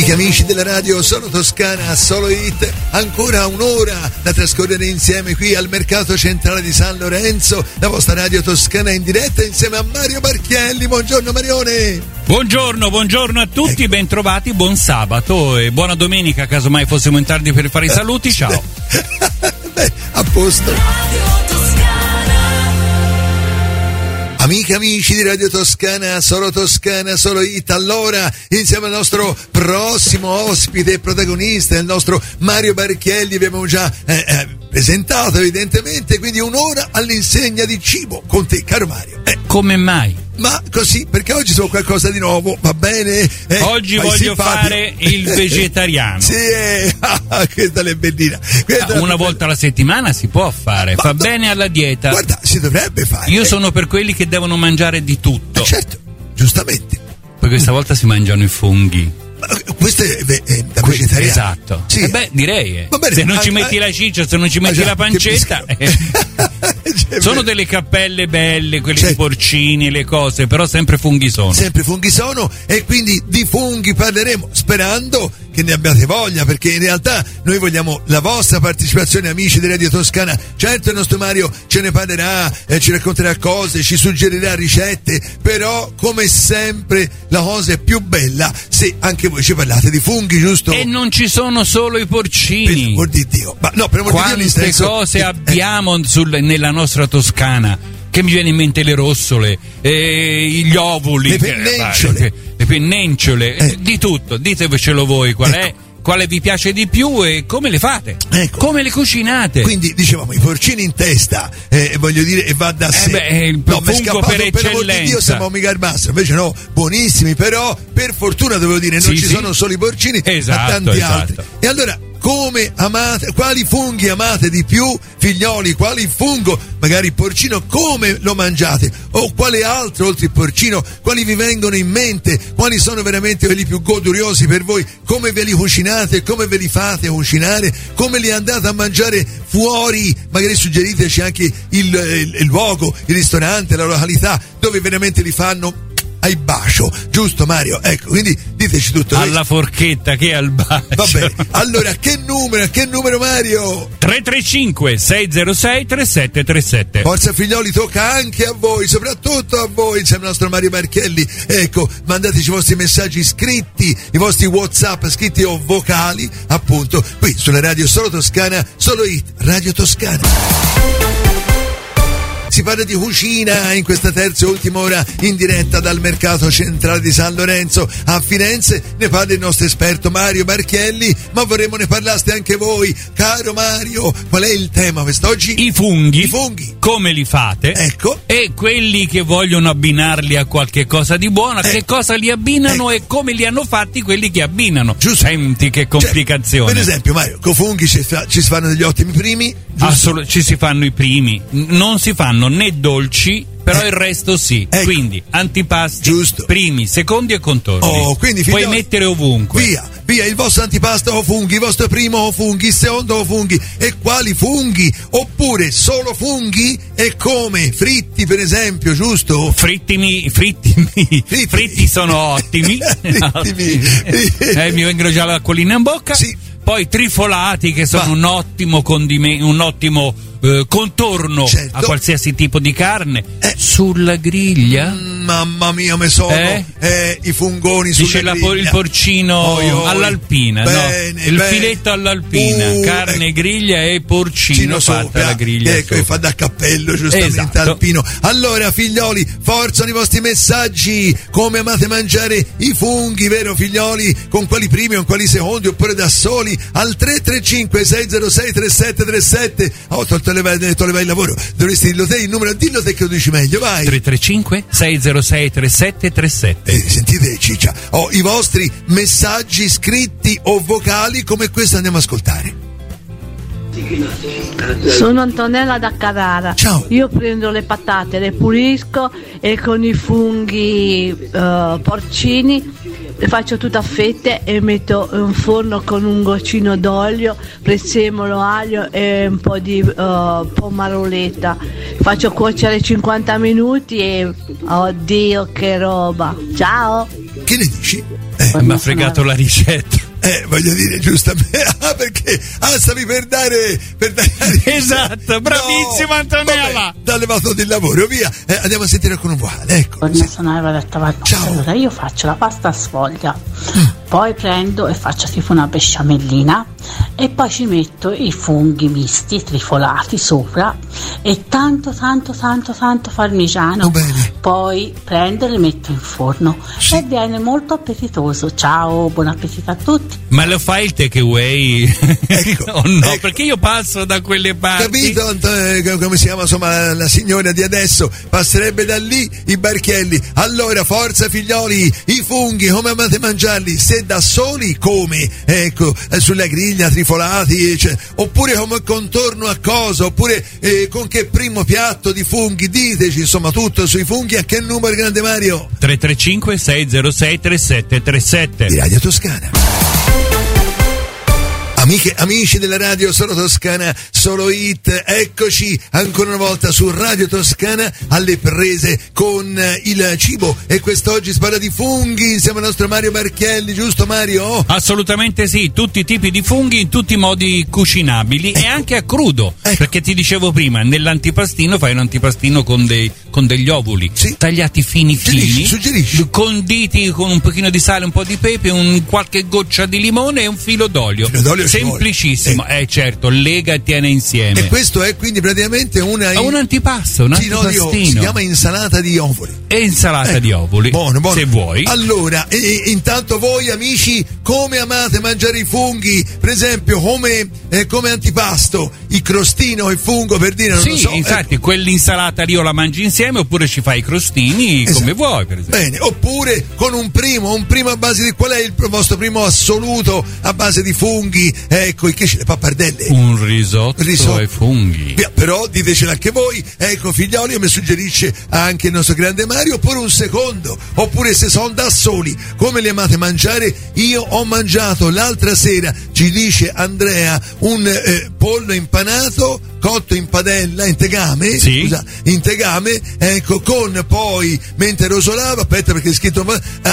Amiche e amici della radio Solo Toscana, Solo Hit, ancora un'ora da trascorrere insieme qui al Mercato Centrale di San Lorenzo, la vostra radio toscana in diretta insieme a Mario Barchielli. Buongiorno Marione. Buongiorno a tutti, bentrovati, buon sabato e buona domenica, casomai fossimo in tardi per fare i saluti, ciao. Beh, a posto. Amiche e amici di Radio Toscana, Solo Hit, allora insieme al nostro prossimo ospite e protagonista, il nostro Mario Barchielli, abbiamo già presentato evidentemente, quindi un'ora all'insegna di cibo con te, caro Mario. Come mai? Ma così, perché oggi so qualcosa di nuovo, va bene? Oggi voglio fare il vegetariano. Sì, questa è bellina. Una volta alla settimana si può fare, fa bene alla dieta. Guarda, si dovrebbe fare. Io sono per quelli che devono mangiare di tutto. Certo, giustamente. Poi questa volta si mangiano i funghi. Questo è da vegetariano. Esatto. Sì. Direi. Bene, se non ci metti la ciccia, se non ci metti la pancetta. Sono delle cappelle belle, quelle di porcini, le cose, però sempre funghi sono. Sempre funghi sono, e quindi di funghi parleremo, sperando che ne abbiate voglia, perché in realtà noi vogliamo la vostra partecipazione, amici di Radio Toscana. Certo, il nostro Mario ce ne parlerà, ci racconterà cose, ci suggerirà ricette, però come sempre la cosa è più bella se anche voi ci parlate di funghi, giusto? E non ci sono solo i porcini. Per amor di Dio. Ma no, per amor di Dio, nel senso, cose abbiamo nella nostra Toscana, che mi viene in mente le rossole, gli ovuli, le pennencciole, di tutto. Ditevecelo voi qual è, quale vi piace di più e come le fate, come le cucinate. Quindi dicevamo i porcini in testa, voglio dire, e va da sé. Il fungo per eccellenza. Per amor di Dio, siamo mica al massimo, invece no, buonissimi, però per fortuna devo dire non ci sono solo i porcini, ma tanti altri. E allora, come amate, quali funghi amate di più, figlioli? Quali fungo, magari il porcino, come lo mangiate? O quale altro oltre il porcino, quali vi vengono in mente? Quali sono veramente quelli più goduriosi per voi? Come ve li cucinate? Come ve li fate cucinare? Come li andate a mangiare fuori? Magari suggeriteci anche il luogo, il ristorante, la località dove veramente li fanno ai bacio, giusto Mario? Ecco, quindi diteci tutto. Alla forchetta che al bacio. Va bene, allora che numero Mario? 335 606 3737. Forza figlioli, tocca anche a voi, soprattutto a voi, insieme al nostro Mario Barchielli. Ecco, mandateci i vostri messaggi scritti, i vostri WhatsApp scritti o vocali, appunto, qui sulla radio Solo Toscana, Solo Hit, Radio Toscana. Si parla di cucina in questa terza e ultima ora in diretta dal Mercato Centrale di San Lorenzo a Firenze. Ne parla il nostro esperto Mario Barchielli, ma vorremmo ne parlaste anche voi, caro Mario. Qual è il tema quest'oggi? I funghi. Come li fate? Ecco. E quelli che vogliono abbinarli a qualche cosa di buona, che cosa li abbinano e come li hanno fatti quelli che abbinano. Giusto. Senti che complicazione. Per esempio Mario, con funghi ci si fanno degli ottimi primi. Ci si fanno i primi, non si fanno né dolci, però il resto sì. Quindi antipasti, giusto, primi, secondi e contorni. Quindi puoi mettere ovunque. Via il vostro antipasto o funghi, il vostro primo o funghi, il secondo o funghi. E quali funghi? Oppure solo funghi? E come? Fritti per esempio, giusto? Fritti sono ottimi. Mi vengono già l'acquolina in bocca. Sì. Poi trifolati, che sono un ottimo condimento, un ottimo contorno a qualsiasi tipo di carne. Sulla griglia? Mamma mia, me sono i fungoni sulla griglia. Il porcino all'alpina, il filetto all'alpina, carne griglia e porcino fatto alla griglia. Ecco, e fa da cappello giustamente alpino. Allora figlioli, forzano i vostri messaggi. Come amate mangiare i funghi, vero figlioli? Con quali primi, con quali secondi, oppure da soli? Al 335 606 3737. Toleva il lavoro, dovresti dirlo te il numero, dillo te che lo dici meglio, vai. 335 606 3737. Sentite Ciccia, i vostri messaggi scritti o vocali come questo andiamo ad ascoltare. Sono Antonella da Carrara. Ciao. Io prendo le patate, le pulisco e con i funghi porcini le faccio tutte a fette e metto in forno con un goccino d'olio, prezzemolo, aglio e un po' di pomaroletta. Faccio cuocere 50 minuti e oddio che roba. Ciao. Che ne dici? Mi ha fregato la ricetta. Voglio dire, giustamente. Perché? Stavi per dare esatto, bravissima Antonella. T'ha levato del lavoro, via. Andiamo a sentire alcun uguale, ecco. Sono Eva da Tavannosa. Ciao. Allora, io faccio la pasta a sfoglia, poi prendo e faccio tipo una besciamellina e poi ci metto i funghi misti, trifolati sopra e tanto parmigiano. Poi prendo e li metto in forno e viene molto appetitoso. Ciao, buon appetito a tutti. Ma lo fai il takeaway? Ecco, o no? Ecco. Perché io passo da quelle parti. Capito, come si chiama, insomma, la signora di adesso? Passerebbe da lì i barchielli. Allora, forza figlioli, i funghi, come amate mangiarli? Se da soli, come? Ecco, sulla griglia, trifolati, cioè, oppure come contorno a cosa? Oppure con che primo piatto di funghi? Diteci, insomma, tutto sui funghi. A che numero, grande Mario? 335 606 3737 di Radio Toscana. Amici della radio Solo Toscana, Solo Hit, eccoci ancora una volta su Radio Toscana alle prese con il cibo e quest'oggi si parla di funghi insieme al nostro Mario Barchielli, giusto Mario? Assolutamente sì, tutti i tipi di funghi in tutti i modi cucinabili, ecco. E anche a crudo, ecco. Perché ti dicevo prima, nell'antipastino fai un antipastino con degli ovuli, sì. Tagliati fini, suggerisci. Conditi con un pochino di sale, un po' di pepe, qualche goccia di limone e un filo d'olio. Semplicissimo, certo, lega e tiene insieme. E questo è quindi praticamente un antipasto, un antipastino. Si chiama insalata di ovuli. E insalata di ovuli, buono. Se vuoi. Allora, intanto voi amici, come amate mangiare i funghi? Per esempio, come antipasto, il crostino e il fungo, per dire, non lo so. Sì, infatti, quell'insalata lì o la mangi insieme oppure ci fai i crostini, esatto. Come vuoi, per esempio. Bene, oppure con un primo a base di, qual è il vostro primo assoluto a base di funghi? Ecco, che le pappardelle. Un risotto ai funghi. Però ditecelo anche voi. Ecco, figlioli, mi suggerisce anche il nostro grande Mario, oppure un secondo, oppure se sono da soli, come li amate mangiare? Io ho mangiato l'altra sera, ci dice Andrea, un pollo impanato cotto in padella, in tegame, sì. Scusa, in tegame, ecco, con poi, mentre rosolava, aspetta perché è scritto,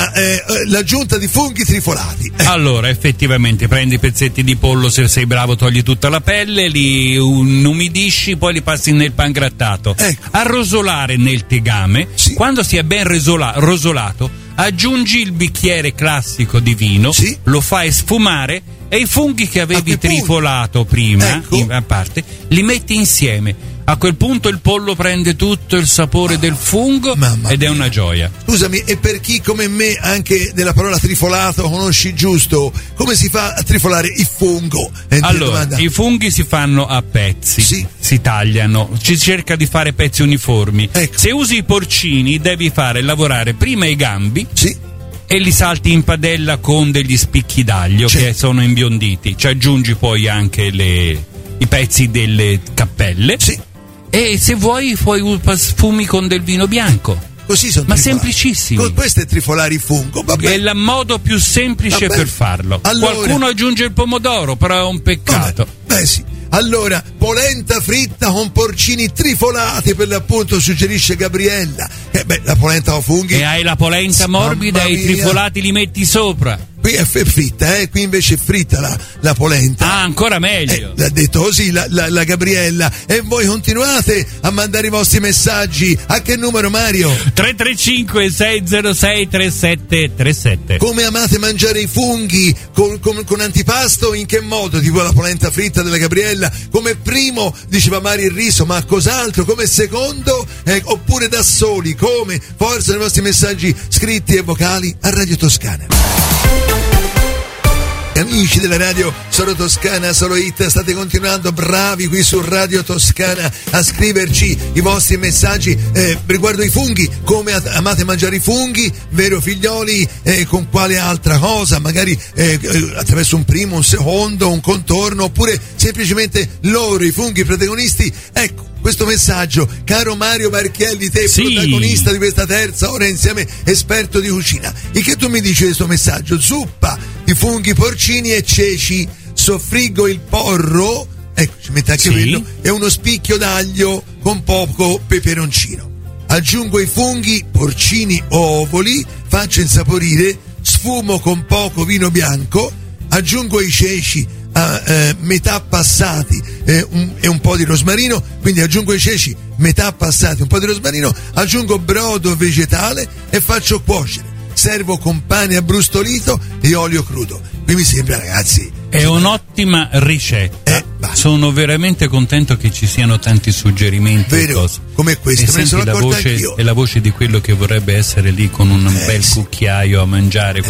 l'aggiunta di funghi trifolati. Allora, effettivamente, prendi i pezzetti di pollo, se sei bravo togli tutta la pelle, li umidisci, poi li passi nel pangrattato. Ecco. A rosolare nel tegame, sì. Quando sia ben rosolato, aggiungi il bicchiere classico di vino, sì. Lo fai sfumare e i funghi che avevi trifolato prima, ecco. A parte, li metti insieme. A quel punto il pollo prende tutto il sapore del fungo ed è una gioia. Scusami, e per chi come me anche della parola trifolato conosci giusto, come si fa a trifolare il fungo? Allora, i funghi si fanno a pezzi, sì. Si tagliano, ci cerca di fare pezzi uniformi. Ecco. Se usi i porcini devi fare lavorare prima i gambi, sì. E li salti in padella con degli spicchi d'aglio, certo. Che sono imbionditi. Ci aggiungi poi anche i pezzi delle cappelle, sì. E se vuoi sfumi con del vino bianco. Così sono semplicissimi. Questo è trifolare il fungo, vabbè. È il modo più semplice per farlo. Allora, qualcuno aggiunge il pomodoro, però è un peccato. Beh sì. Allora, polenta fritta con porcini trifolati, per l'appunto, suggerisce Gabriella. La polenta o funghi. E hai la polenta morbida e i trifolati li metti sopra. Qui è fritta, qui invece è fritta la polenta. Ah, ancora meglio. L'ha detto così la Gabriella. E voi continuate a mandare i vostri messaggi. A che numero, Mario? 335 606 3737. Come amate mangiare i funghi? Con antipasto? In che modo? Tipo la polenta fritta della Gabriella. Come primo, diceva Mario, il riso, ma cos'altro? Come secondo? Oppure da soli? Come? Forza nei vostri messaggi scritti e vocali a Radio Toscana. Amici della radio Solo Toscana, Solo Hit, state continuando bravi qui su Radio Toscana a scriverci i vostri messaggi riguardo i funghi. Come amate mangiare i funghi, vero figlioli? Con quale altra cosa? Magari attraverso un primo, un secondo, un contorno, oppure semplicemente loro, i funghi protagonisti. Ecco questo messaggio, caro Mario Barchielli, te sì. Protagonista di questa terza ora insieme, esperto di cucina. E che tu mi dici di questo messaggio? Zuppa di funghi, porcini e ceci, soffriggo il porro, ecco, ci mette anche quello, e uno spicchio d'aglio con poco peperoncino. Aggiungo i funghi, porcini o ovoli, faccio insaporire, sfumo con poco vino bianco, aggiungo i ceci a metà passati e un po' di rosmarino, quindi aggiungo i ceci metà passati, un po' di rosmarino, aggiungo brodo vegetale e faccio cuocere. Servo con pane abbrustolito e olio crudo. Qui mi sembra, ragazzi, è un'ottima ricetta. Sono veramente contento che ci siano tanti suggerimenti. Vero, come questo, me ne sono accorto anch'io. È la voce di quello che vorrebbe essere lì con un bel cucchiaio a mangiare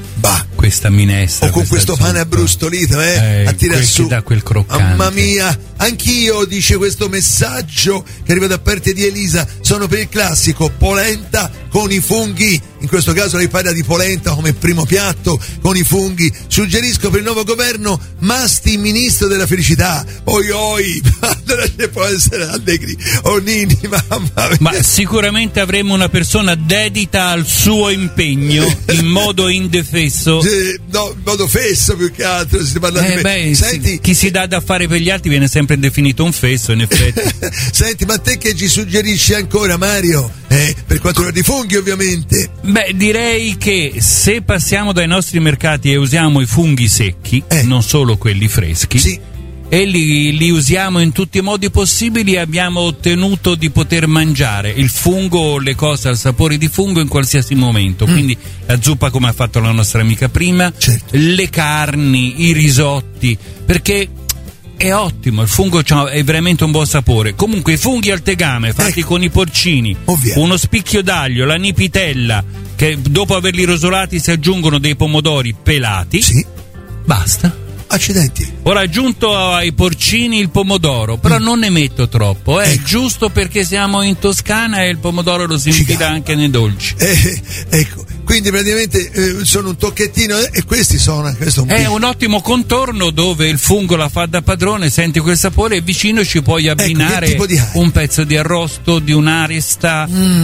questa minestra. O con questo pane abbrustolito, a tirare su. Da quel croccante. Mamma mia, anch'io, dice questo messaggio che arriva da parte di Elisa, sono per il classico polenta con i funghi. In questo caso lei parla di polenta come primo piatto con i funghi. Suggerisco per il nuovo governo Masti ministro della felicità. Oi, allora ci può essere Allegri o Nini, mamma mia. Ma sicuramente avremo una persona dedita al suo impegno in modo indefesso. No, in modo fesso più che altro. Si parla di Senti, chi si dà da fare per gli altri viene sempre definito un fesso, in effetti. Senti, ma te che ci suggerisci ancora, Mario? Per quanto riguarda i funghi, ovviamente. Beh, direi che se passiamo dai nostri mercati e usiamo i funghi secchi, non solo quelli freschi, sì, e li usiamo in tutti i modi possibili, abbiamo ottenuto di poter mangiare il fungo, le cose al sapore di fungo in qualsiasi momento. Quindi la zuppa, come ha fatto la nostra amica prima, certo, le carni, i risotti, perché è ottimo, il fungo è veramente un buon sapore. Comunque i funghi al tegame fatti con i porcini, uno spicchio d'aglio, la nipitella, che dopo averli rosolati si aggiungono dei pomodori pelati, sì, basta. Accidenti. Ora aggiunto ai porcini il pomodoro, però non ne metto troppo, giusto perché siamo in Toscana e il pomodoro lo si infila anche nei dolci. Ecco, quindi praticamente sono un tocchettino e questi sono. È un ottimo contorno dove il fungo la fa da padrone, senti quel sapore e vicino ci puoi abbinare un pezzo di arrosto, di un'aresta,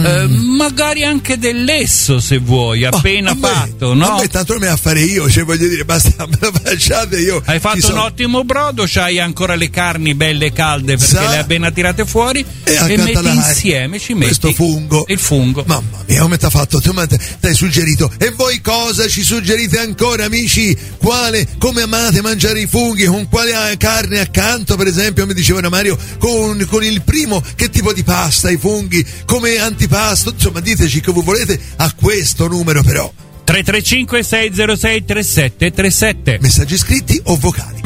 magari anche del lesso se vuoi, appena fatto, no? Ma tanto me a fare io, cioè voglio dire, basta, me lo facciate io. Hai fatto un ottimo brodo, c'hai ancora le carni belle calde perché le hai appena tirate fuori e metti insieme, ci metti questo fungo. Il fungo. Mamma mia, come ti ha fatto? Tu mi hai suggerito. E voi cosa ci suggerite ancora, amici? Come amate mangiare i funghi? Con quale carne accanto, per esempio, mi diceva Mario, con il primo, che tipo di pasta i funghi? Come antipasto? Insomma, diteci che voi volete a questo numero, però. 335 606 3737. Messaggi scritti o vocali.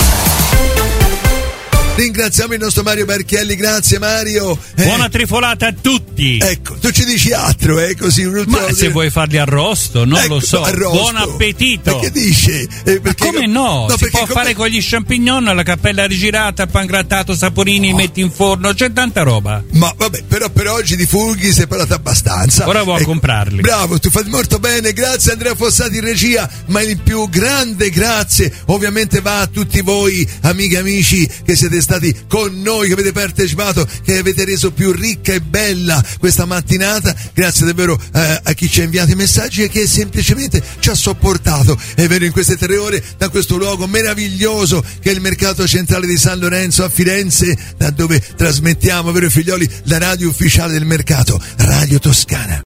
Ringraziamo il nostro Mario Barchielli, grazie Mario. Buona trifolata a tutti. Ecco, tu ci dici altro, così un ultimo. Ma se vuoi farli arrosto, non lo so. Arrosto. Buon appetito. Ma che dici? Ma come no? Si può fare con gli champignon, la cappella rigirata, il pangrattato, saporini, metti in forno, c'è tanta roba. Ma vabbè, però per oggi di funghi si è parlato abbastanza. Ora vado a comprarli. Bravo, tu fai molto bene, grazie Andrea Fossati in regia, ma il più grande grazie ovviamente va a tutti voi, amiche e amici, che siete stati con noi, che avete partecipato, che avete reso più ricca e bella questa mattinata. Grazie davvero a chi ci ha inviato i messaggi e che semplicemente ci ha sopportato, è vero, in queste 3 ore da questo luogo meraviglioso che è il mercato centrale di San Lorenzo a Firenze, da dove trasmettiamo, vero figlioli, la radio ufficiale del mercato, Radio Toscana.